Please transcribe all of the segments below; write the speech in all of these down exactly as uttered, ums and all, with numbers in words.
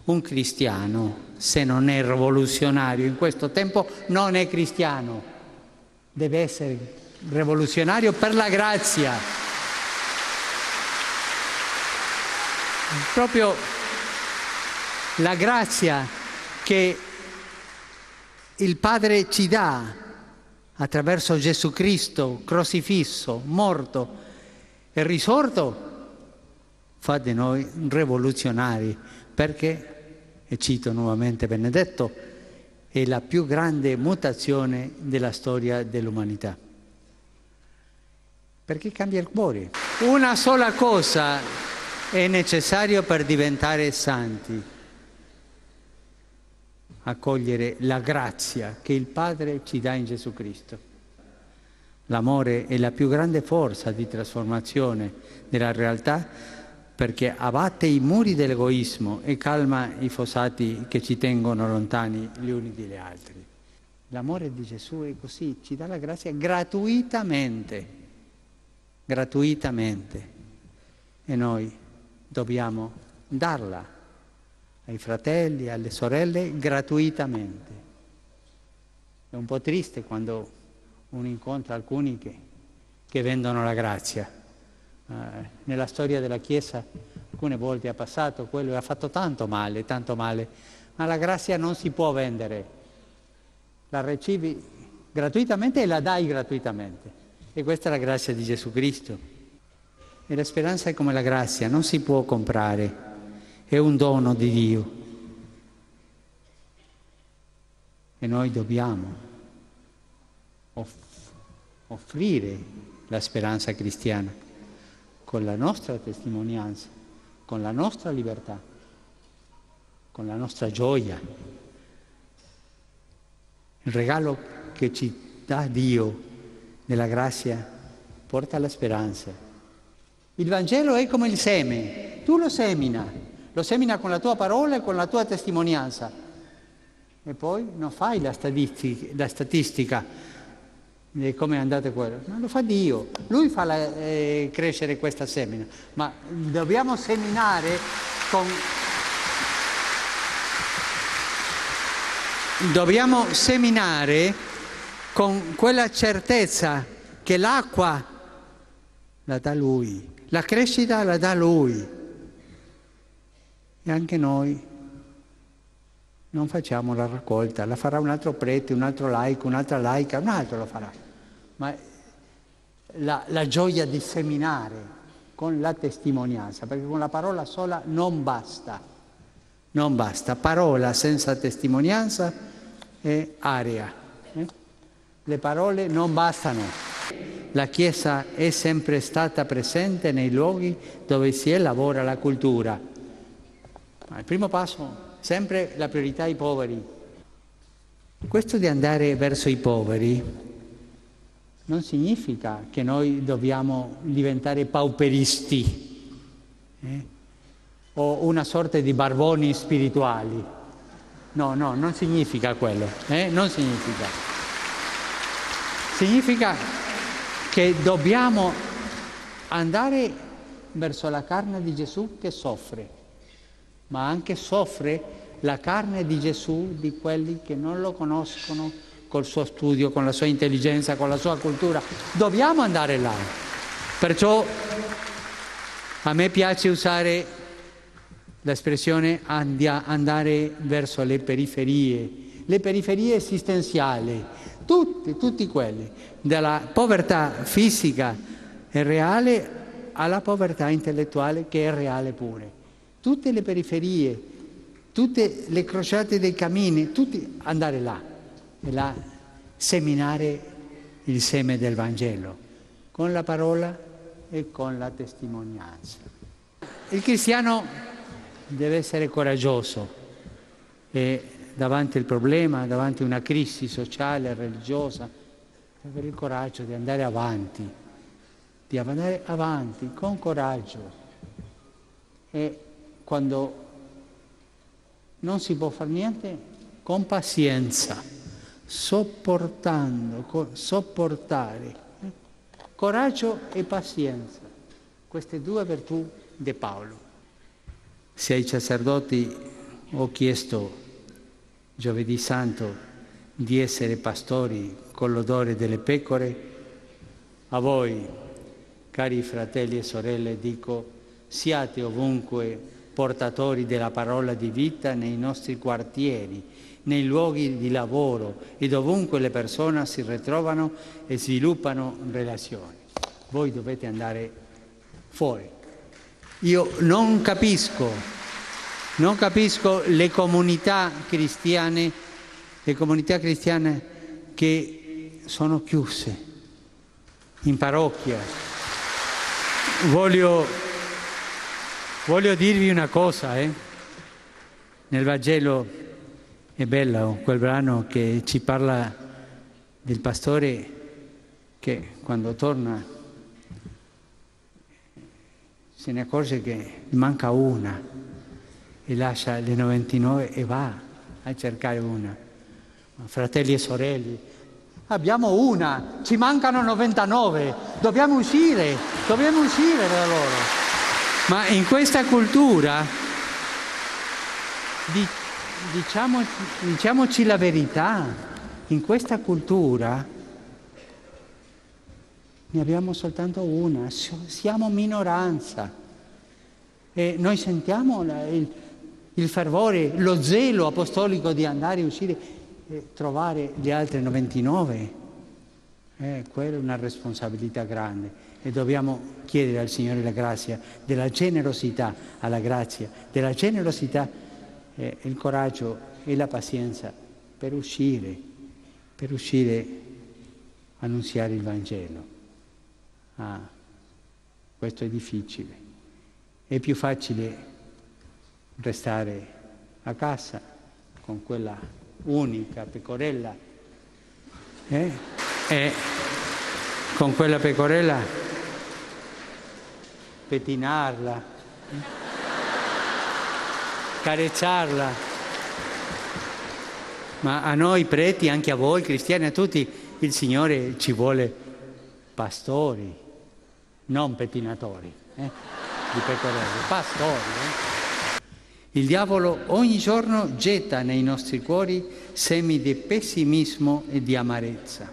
Un cristiano, se non è rivoluzionario in questo tempo, non è cristiano. Deve essere rivoluzionario per la grazia. Proprio la grazia che il Padre ci dà attraverso Gesù Cristo crocifisso, morto e risorto, fa di noi rivoluzionari, perché, e cito nuovamente Benedetto, è la più grande mutazione della storia dell'umanità. Perché cambia il cuore. Una sola cosa è necessario per diventare santi: accogliere la grazia che il Padre ci dà in Gesù Cristo. L'amore è la più grande forza di trasformazione della realtà, perché abbatte i muri dell'egoismo e calma i fossati che ci tengono lontani gli uni dagli altri. L'amore di Gesù è così, ci dà la grazia gratuitamente, gratuitamente. E noi dobbiamo darla ai fratelli, alle sorelle, gratuitamente. È un po' triste quando uno incontra alcuni che, che vendono la grazia. Eh, nella storia della Chiesa alcune volte è passato quello e ha fatto tanto male, tanto male, ma la grazia non si può vendere, la ricevi gratuitamente e la dai gratuitamente, e questa è la grazia di Gesù Cristo. E la speranza è come la grazia, non si può comprare, è un dono di Dio e noi dobbiamo off- offrire la speranza cristiana con la nostra testimonianza, con la nostra libertà, con la nostra gioia. Il regalo che ci dà Dio della grazia porta alla speranza. Il Vangelo è come il seme, tu lo semina, lo semina con la tua parola e con la tua testimonianza, e poi non fai la statistica, la statistica di come è andato quello, ma lo fa Dio, Lui fa la, eh, crescere questa semina, ma dobbiamo seminare con... Dobbiamo seminare con quella certezza che l'acqua la dà Lui, la crescita la dà Lui. E anche noi non facciamo la raccolta, la farà un altro prete, un altro laico, un'altra laica, un altro lo farà. Ma la, la gioia di seminare con la testimonianza, perché con la parola sola non basta, non basta. Parola senza testimonianza è aria. Eh? Le parole non bastano. La Chiesa è sempre stata presente nei luoghi dove si elabora la cultura. Ma il primo passo, sempre la priorità ai poveri. Questo di andare verso i poveri non significa che noi dobbiamo diventare pauperisti eh? o una sorta di barboni spirituali. No, no, non significa quello, eh? non significa. Significa che dobbiamo andare verso la carne di Gesù che soffre, ma anche soffre la carne di Gesù di quelli che non lo conoscono, col suo studio, con la sua intelligenza, con la sua cultura. Dobbiamo andare là. Perciò a me piace usare l'espressione andare verso le periferie, le periferie esistenziali, tutti, tutti quelli, dalla povertà fisica e reale alla povertà intellettuale che è reale pure. Tutte le periferie, tutte le crociate dei cammini, tutti andare là. E là seminare il seme del Vangelo con la parola e con la testimonianza. Il cristiano deve essere coraggioso e davanti al problema, davanti a una crisi sociale, religiosa, deve avere il coraggio di andare avanti, di andare avanti con coraggio. E quando non si può fare niente, con pazienza, sopportando, sopportare, eh? Coraggio e pazienza, queste due virtù di Paolo. Se ai sacerdoti ho chiesto giovedì santo di essere pastori con l'odore delle pecore, a voi, cari fratelli e sorelle, dico: siate ovunque portatori della parola di vita nei nostri quartieri, nei luoghi di lavoro e dovunque le persone si ritrovano e sviluppano relazioni. Voi dovete andare fuori. Io non capisco, non capisco le comunità cristiane, le comunità cristiane che sono chiuse in parrocchia. Voglio, voglio dirvi una cosa, eh? Nel Vangelo è bello quel brano che ci parla del pastore che quando torna se ne accorge che manca una e lascia le novantanove e va a cercare una. Fratelli e sorelle, abbiamo una, ci mancano novantanove, dobbiamo uscire, dobbiamo uscire da loro. Ma in questa cultura, di, diciamo, diciamoci la verità, in questa cultura ne abbiamo soltanto una, siamo minoranza e noi sentiamo la, il, il fervore, lo zelo apostolico di andare a uscire e trovare gli altri novantanove. Eh, quella è una responsabilità grande e dobbiamo chiedere al Signore la grazia della generosità, alla grazia della generosità, eh, il coraggio e la pazienza per uscire, per uscire a annunziare il Vangelo. Ah, questo è difficile. È più facile restare a casa con quella unica pecorella eh? e con quella pecorella pettinarla, carezzarla. Ma a noi preti, anche a voi cristiani, a tutti, il Signore ci vuole pastori, non pettinatori eh? di pecorelle, pastori. Eh? Il diavolo ogni giorno getta nei nostri cuori semi di pessimismo e di amarezza.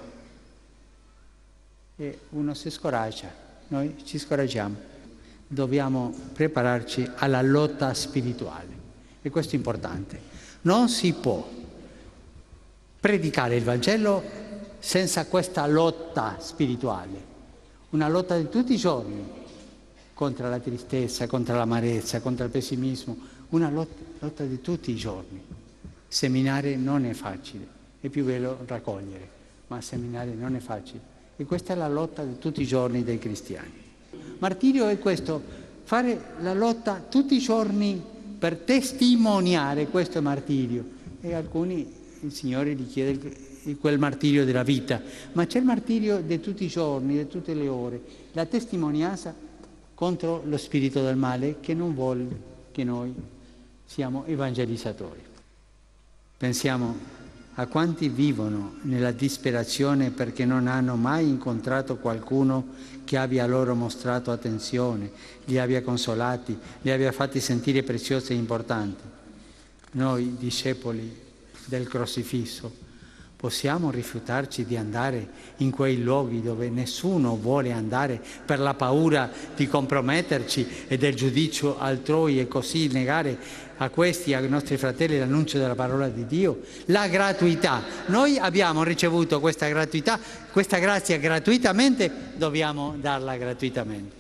E uno si scoraggia, noi ci scoraggiamo. Dobbiamo prepararci alla lotta spirituale. E questo è importante. Non si può predicare il Vangelo senza questa lotta spirituale. Una lotta di tutti i giorni contro la tristezza, contro l'amarezza, contro il pessimismo. Una lotta, lotta di tutti i giorni. Seminare non è facile, è più bello raccogliere, ma seminare non è facile. E questa è la lotta di tutti i giorni dei cristiani. Martirio è questo, fare la lotta tutti i giorni per testimoniare, questo è martirio. E alcuni, il Signore gli chiede quel martirio della vita, ma c'è il martirio di tutti i giorni, di tutte le ore, la testimonianza contro lo spirito del male che non vuole che noi siamo evangelizzatori. Pensiamo a quanti vivono nella disperazione perché non hanno mai incontrato qualcuno che abbia loro mostrato attenzione, li abbia consolati, li abbia fatti sentire preziosi e importanti. Noi, discepoli del crocifisso, possiamo rifiutarci di andare in quei luoghi dove nessuno vuole andare per la paura di comprometterci e del giudizio altrui e così negare a questi, ai nostri fratelli, l'annuncio della parola di Dio? La gratuità. Noi abbiamo ricevuto questa gratuità, questa grazia gratuitamente, dobbiamo darla gratuitamente.